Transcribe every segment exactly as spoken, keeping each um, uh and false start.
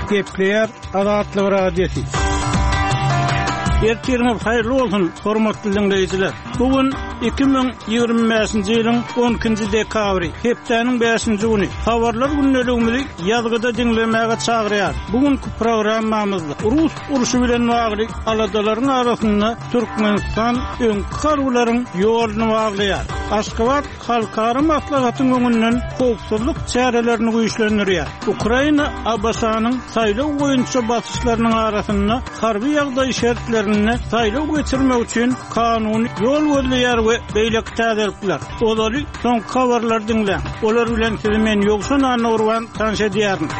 Gepleyer Azatlyk Radiosu. Ertirňiz haýyrly bolsun, hormatly dinleýijiler. Bugun iki bin ýygrimi beşinji ýylyň on ikinji dekabry, hepdeniň beşinji güni. Habarlar günneligimizi ýazgyda dinlemäge çagyrýar. Bugünkü programmamyzda Rus uruşy bilen bagly aladalaryň arasynda Türkmenistan öňkü garwlaryň ýoluny baglaýar. Aşgabat halkara maslahatyň öňünden howpsuzlyk çärelerini güýçlendirýär. Ukraina Abbasanyň saýlaw boýunça basyşlarynyň arasynda harby ýagdaý şertlerini saýlaw geçirmek üçin kanuny ýol gözleýär we beýle täzelikler. Olary soň habarlar dinleň. Olar bilen sizi men ýokşan anurwan tanış edýärin.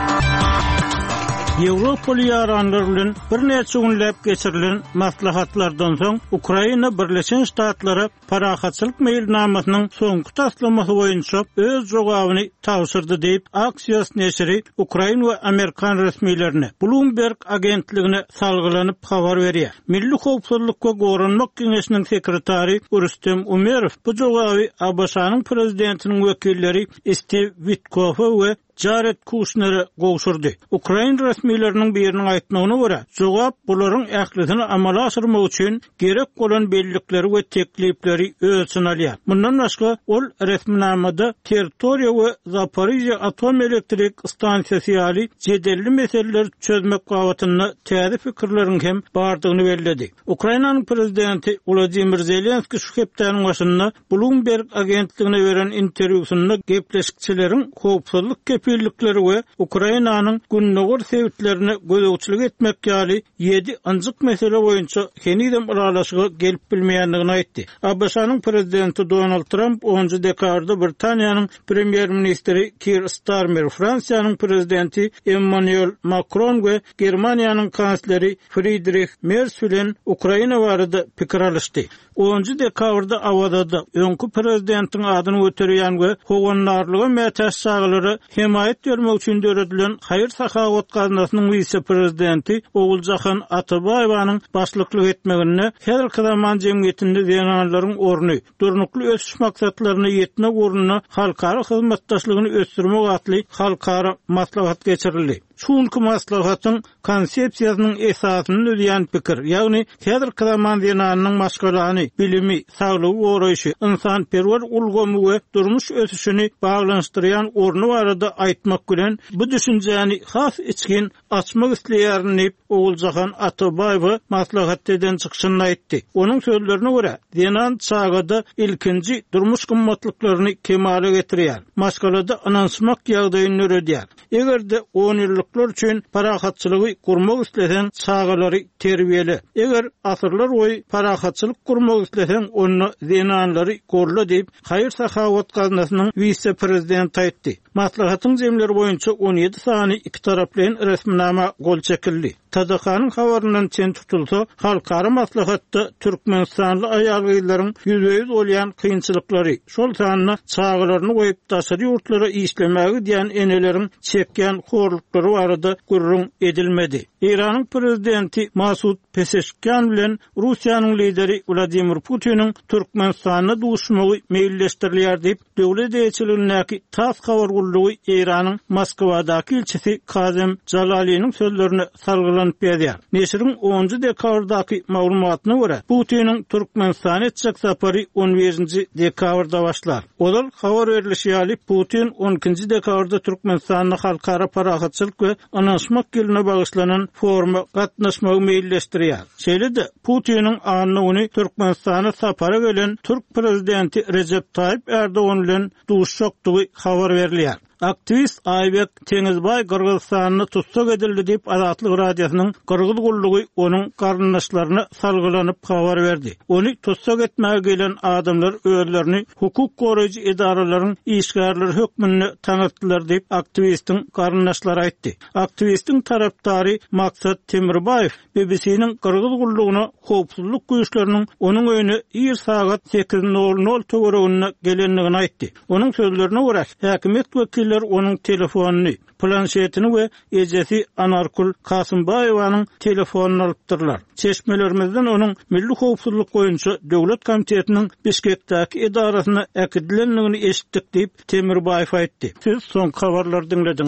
Ýewropaly ýaranlar bilen bir neçe günläp geçirilen maslahatlardan soň Ukraina Birleşen Ştatlara parahatçylyk meýilnamasynyň soňky taslamasy boýunça öz jogabyny tawsyrdy diýip Axios neşri Ukraina we Amerikan resmiýetlerine Bloomberg agentligine salgylanyp habar berýär. Milli howpsuzlyk we Goranmak Geňeşiniň sekretary Rustem Umerov bu jogaby Abbasanyň prezidentiniň wekilleri Steve Witkoff we Jared Kushner'e gowşurdy. Ukraina resmiýetleriniň biriniň aýtmagyna görä, jogap bularyň ählidini amala aşyrmak üçin gerek bolan bellikleri we teklipleri ölçün alýar. Mundan başga ol resminamada territoriýa we Zaporizhzhia atom elektrik stansiýasy ýaly jedelli meseleler çözmek gawatyny täze pikirleriň hem bardygyny bellädi. Ukrainanyň prezidenti Volodymyr Zelenski şu hepdeniň başynda Bloomberg agentligine beren interwýusynda gepleşikçileriň howpsuzlyk birlikleri we Ukrainanyň günnägör sebitlerini gözegçilik etmek ýaly ýedi anjyk mesele boýunça henüýden aralaşyga gelip bilmeýändigini aýtdy. Abbasanyň prezidenti Donald Trump onuncu dekabrda Britaniýanyň premier ministri Keir Starmer, Fransiýanyň prezidenti Emmanuel Macron we Germaniýanyň kansleri Friedrich Merz bilen Ukraina barada pikir alışdy. onuncu dekabrda awada öňkü prezidentiň adyny göterýän we howanlarlyga mätäş saglary himayet bermek üçin döredilen Haýyr Sahawat gazinasynyň vice-prezidenti Oguljahan Atabaýewaň başlyklyk etmegine her zaman jemgyýetinde zenanlaryň orny, durnukly ösüş maksatlaryny ýetmek ugruna halkara hyzmatdaşlygyny ösdürmek atly halkara maslahat geçirildi. Şuňky maslahatyň konsepsiýasynyň esasyny ödýän pikir, ýagny häzir zaman zenanynyň maşgalany, bilimi, saglygy goraýşy, insanperwer ulgamy we durmuş ösüşini baglanşdyrýan orny barada aýtmak bilen bu düşünjäni has içkin açmak isleýärni Oguljahan Atabaýew maslahat eden çykyşyny aýtdy. Onuň sözlerine görä, zenan çağda ilkinji durmuş gymmatlyklaryny kemale getirýär. Maşgalada anansmak ýagdaýyny öredýär. Egerde on ýyllyklar üçin parahatçylygy gurmak islesen çağalary terbiýele. Eger asyrlar boýy parahatçylyk gurmak islesen onu zenanlary gorla diýip Haýyr Sahawat gazinasynyň vice-prezidenti aýtdy. Maslahatyň jemleri boýunça on ýedi sany iki tarap bilen resminama gol çekildi. Tadakanyň habaryndan çen tutulsa, halkara maslahatda Türkmenistanly aýalgylaryň ýüzüýüz bolýan kynçylyklary, şol sanyna çağlaryny goýup daşary ýurtlara işlemegi diýen eneleriň çekýän horluklary barada gurrun edilmedi. İranyň prezidenti Masud Pezeşkian bilen Russiýanyň lideri Vladimir Putiniň Türkmenistana duşmagy meýilleşdirilýär diýip döwlet eýçiligindäki tas habar gullugy İranyň Moskwadaky elçisi Kazem Jalaliýanyň sözlerini salgylanyp berýär. Neşriň onuncu dekabrdaky maglumatyna görä, Putiniň Türkmenistana etjek sapary on beşinji dekabrda başlar. Olar habar berilişi ýaly Putin on ikinji dekabrda Türkmenistanyň halkara parahatçylyk we anaşmak ýylyna bagyşlanan forma gatnaşmagy meýilleşdirýär. Şeýle-de Putiniň anyny Türkmenistana sapara gelen Türk prezidenti Recep Tayyip Erdoğan bilen duşşokdugy habar berilýär. Aktivist Aybek Tengizbay Kırgızstanyny tutsak edildi diýip Azatlyk radiosynyň Kırgız gullugy onuň garyndaşlaryna salgylanyp habar berdi. Ony tutsak etmäge gelen adamlar özlerini hukuk goraýjy edaralaryň işgärleri hökmüne taňytdylar diýip aktivistiň garyndaşlary aýtdy. Aktivistiň tarapdary Maksat Temirbaýew B B C'niň Kırgız gullugyna howpsuzlyk güýçleriniň onuň öýüne ýer sagat sekiz nol nol töweregine gelenligini aýtdy. Onuň sözlerine görä, häkimet wekilleri onuň telefonuny, planşetini we ejesi Anarkul Kasımbaýewanyň telefonuny alypdyrlar. Çeşmelerimizden onuň milli howpsuzlyk boýunça döwlet komitetiniň Bişkekdäki edarasyna äkidilenligini eşitdik diýip Temirbaýew aýtdy. Siz soň habarlar dinlediniz.